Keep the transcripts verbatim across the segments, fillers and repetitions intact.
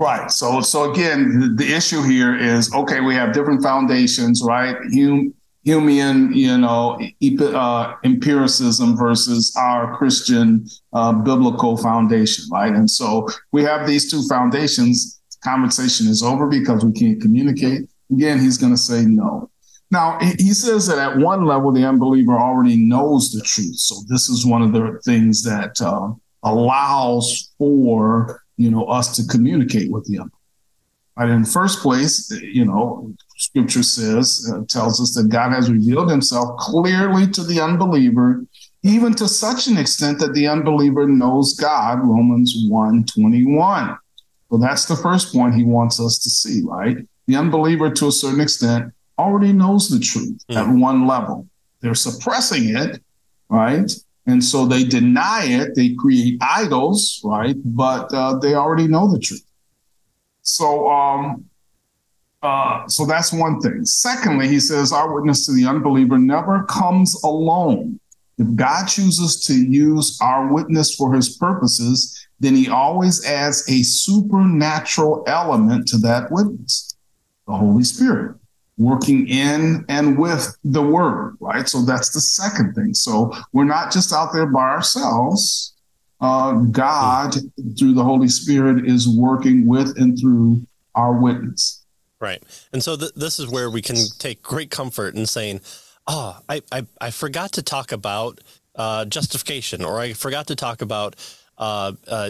Right. So, so again, the, the issue here is, okay, we have different foundations, right? Hum, Humean, you know, uh, empiricism versus our Christian uh, biblical foundation, right? And so we have these two foundations. Conversation is over because we can't communicate. Again, he's going to say no. Now, he says that at one level, the unbeliever already knows the truth. So this is one of the things that uh, allows for, you know, us to communicate with the unbeliever. Right? In the first place, you know, scripture says, uh, tells us that God has revealed himself clearly to the unbeliever, even to such an extent that the unbeliever knows God, Romans one twenty-one. So that's the first point he wants us to see, right? The unbeliever, to a certain extent, already knows the truth mm. at one level. They're suppressing it, right? And so they deny it. They create idols, right? But uh, they already know the truth. So, um, uh, so that's one thing. Secondly, he says our witness to the unbeliever never comes alone. If God chooses to use our witness for his purposes, then he always adds a supernatural element to that witness, the Holy Spirit, working in and with the word, right? So that's the second thing. So we're not just out there by ourselves. Uh, God, through the Holy Spirit, is working with and through our witness. Right. And so th- this is where we can take great comfort in saying, oh, I, I, I forgot to talk about uh, justification, or I forgot to talk about Uh, uh,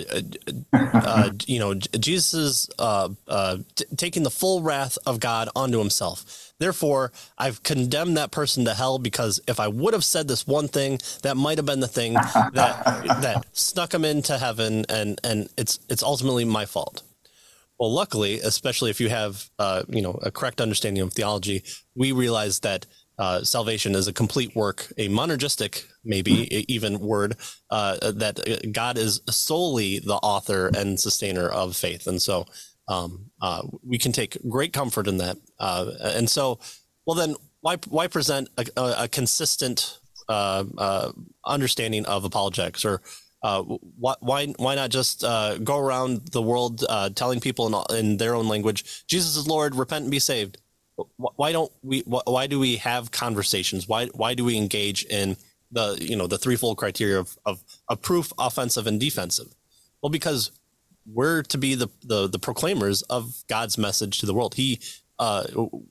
uh, you know, Jesus uh, uh, t- taking the full wrath of God onto himself. Therefore, I've condemned that person to hell because if I would have said this one thing, that might have been the thing that that snuck him into heaven, and and it's it's ultimately my fault. Well, luckily, especially if you have uh, you know a correct understanding of theology, we realize that Uh, salvation is a complete work, a monergistic, maybe even word, uh, that God is solely the author and sustainer of faith. And so um, uh, we can take great comfort in that. Uh, and so, well, then why, why present a, a, a consistent uh, uh, understanding of apologetics? Or uh, why, why, why not just uh, go around the world uh, telling people in, in their own language, Jesus is Lord, repent and be saved? Why don't we? Why do we have conversations? Why why do we engage in the you know the threefold criteria of of, of proof, offensive, and defensive? Well, because we're to be the, the the proclaimers of God's message to the world. He uh,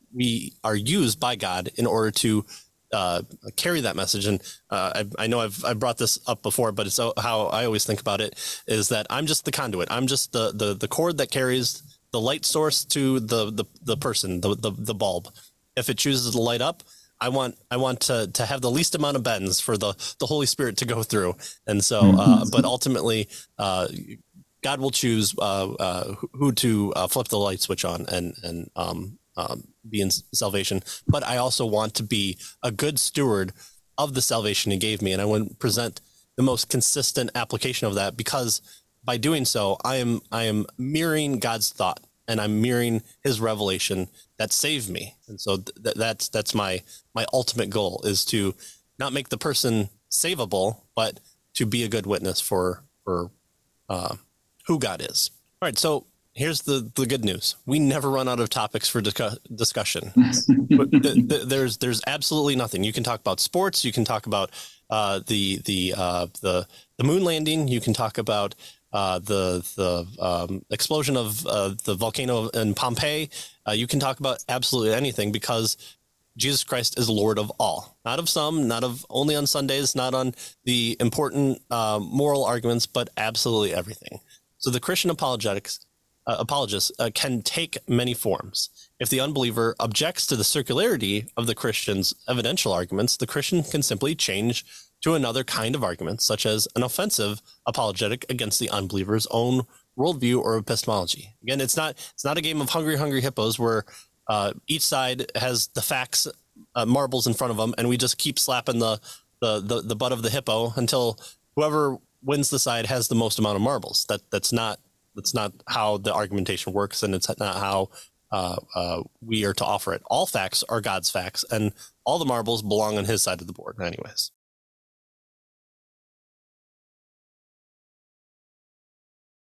we are used by God in order to uh, carry that message. And uh, I, I know I've I brought this up before, but it's how I always think about it is that I'm just the conduit. I'm just the the the cord that carries the light source to the, the, the person, the, the, the bulb. If it chooses to light up, I want, I want to, to have the least amount of bends for the, the Holy Spirit to go through. And so, uh, but ultimately, uh, God will choose, uh, uh, who to uh, flip the light switch on and, and, um, um, be in salvation. But I also want to be a good steward of the salvation he gave me. And I want to present the most consistent application of that, because by doing so, I am I am mirroring God's thought, and I'm mirroring his revelation that saved me. And so th- that's that's my my ultimate goal, is to not make the person savable, but to be a good witness for for uh, who God is. All right, so here's the, the good news. We never run out of topics for discuss- discussion. th- th- there's there's absolutely nothing. You can talk about sports. You can talk about uh, the the uh, the the moon landing. You can talk about Uh, the the um, explosion of uh, the volcano in Pompeii. Uh, you can talk about absolutely anything, because Jesus Christ is Lord of all, not of some, not of only on Sundays, not on the important uh, moral arguments, but absolutely everything. So the Christian apologetics uh, apologists uh, can take many forms. If the unbeliever objects to the circularity of the Christian's evidential arguments, the Christian can simply change to another kind of argument, such as an offensive apologetic against the unbeliever's own worldview or epistemology. Again, it's not it's not a game of hungry, hungry hippos where uh, each side has the facts, uh, marbles in front of them, and we just keep slapping the, the the the butt of the hippo until whoever wins the side has the most amount of marbles. That that's not that's not how the argumentation works, and it's not how uh, uh, we are to offer it. All facts are God's facts, and all the marbles belong on his side of the board, anyways.